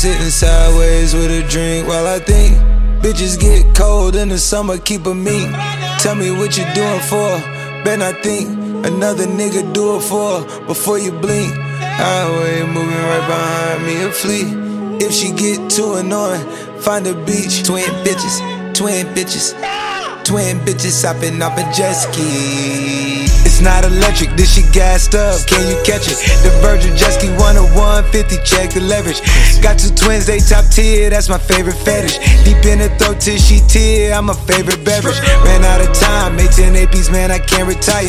sitting sideways with a drink while I think. Bitches get cold in the summer, keep a meat. Tell me what you doing for, bet I think another nigga do it for before you blink. Highway moving right behind me a fleet. If she get too annoying, find a beach. Twin bitches, twin bitches, twin bitches hopping off a jet ski. It's not electric, this shit gassed up, can you catch it? The Virgin jet ski 10150, check the leverage. Got two twins, they top tier, that's my favorite fetish. Deep in the throat till she tear, I'm a favorite beverage. Ran out of time, made 10 APs, man, I can't retire.